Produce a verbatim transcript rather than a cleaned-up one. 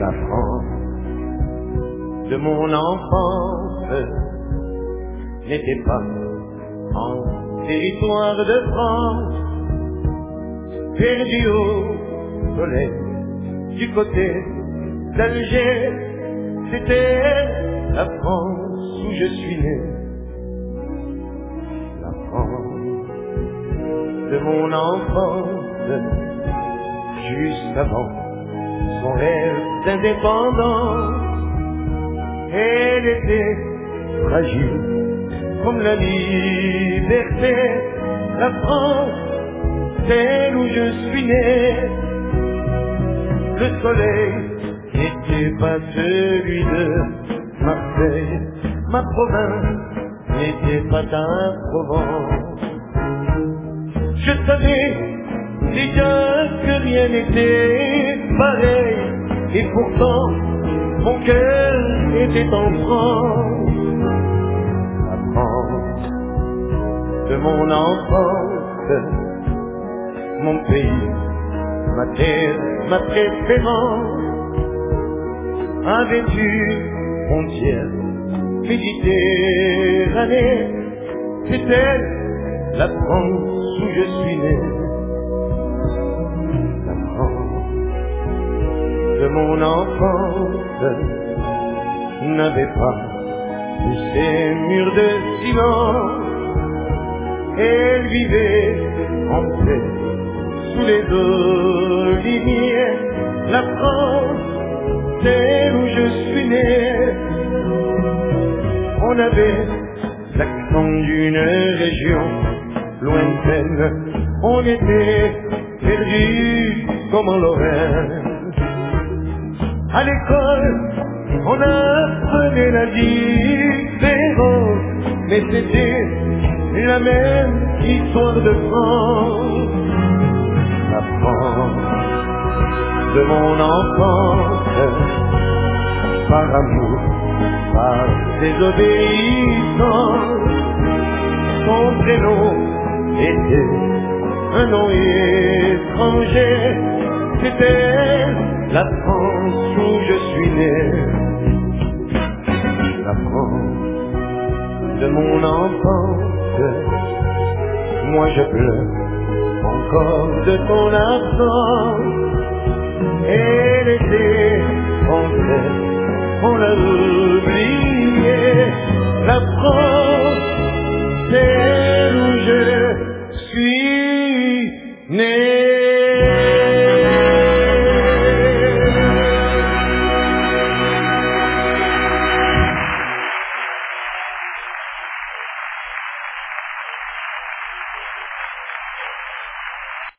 La France de mon enfance n'était pas en territoire de France, perdu au soleil du côté d'Alger. C'était la France où je suis né, la France de mon enfance, juste avant son rêve d'indépendance. Elle était fragile comme la liberté, la France, celle où je suis né. Le soleil n'était pas celui de Marseille, ma province n'était pas ta Provence. Je savais déjà que rien n'était pareil, et pourtant mon cœur était en France. La France de mon enfance, mon pays, ma terre, ma préférence, avec une frontière méditerranée. C'est elle, la France où je suis né. La France de mon enfance n'avait pas tous ces murs de ciment. Elle vivait en paix sous les oliviers. La France, c'est où je suis né. On avait l'accent d'une région lointaine, on était perdus comme en Lorraine. À l'école, on apprenait la différence, mais c'était la même histoire de France. La France de mon enfance, par amour, par désobéissance, son prénom était un nom étranger. C'était la France où je suis né. La France de mon enfance, moi je pleure encore de ton absence. Elle était française, on l'a oublié. La France, c'est où je